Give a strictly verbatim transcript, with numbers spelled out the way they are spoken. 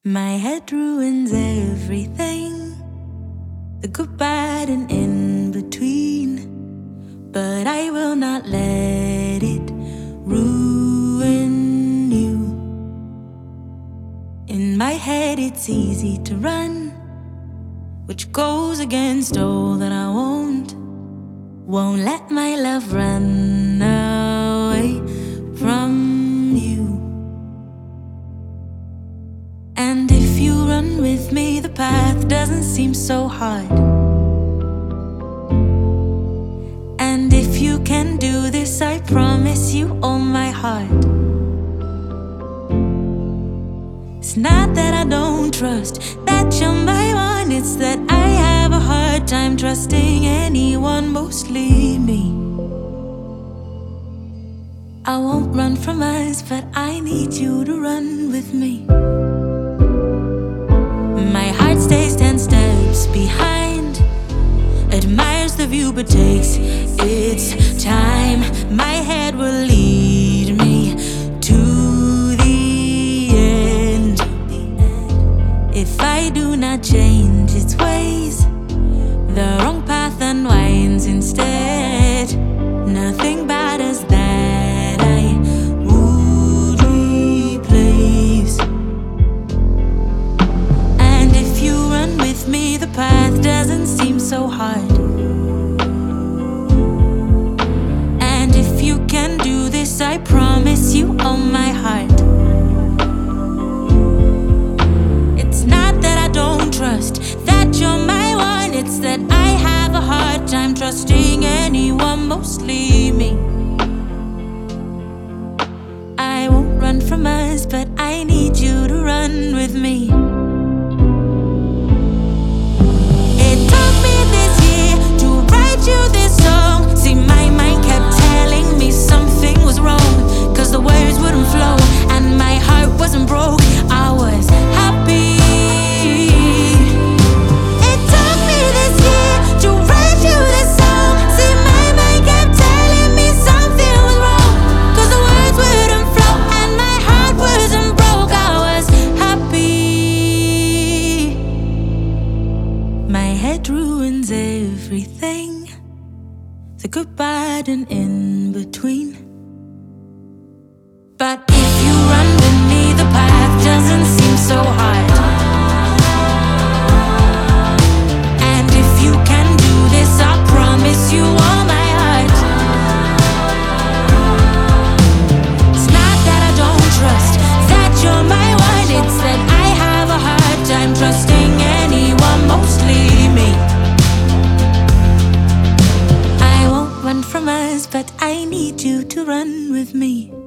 My head ruins everything, the good, bad, and in between. But I will not let it ruin you. In my head it's easy to run, which goes against all that I want. Won't let my love run away from you. And if you run with me, the path doesn't seem so hard. And if you can do this, I promise you all my heart. It's not that I don't trust that you're my one, it's that I have a hard time trusting anyone, mostly me. I won't run from us, but I need you to run with me. My heart stays ten steps behind, admires the view but takes its time. My head will lead me to the end. If I do not change its ways, the wrong path unwinds instead. Nothing bad as that I would replace. And if you run with me, the path doesn't seem so hard. And if you can do this, I promise you all my heart. It's not that I don't trust that you're my one, it's that I have a hard time trusting anyone, mostly me. I won't run from us, but I need you to run with me. It took me this year to write you this song. See, my mind kept telling me something was wrong, cause the words wouldn't flow and my heart wasn't broke, I was happy. It took me this year to write you this song. See, my mind kept telling me something was wrong, cause the words wouldn't flow and my heart wasn't broke, I was happy. My head ruins everything, the good, bad, and in between. But if you run with me, the path doesn't seem so hard. And if you can do this, I promise you all my heart. It's not that I don't trust that you're my one, it's that I have a hard time trusting anyone, mostly me. I won't run from us, but I need you to run with me.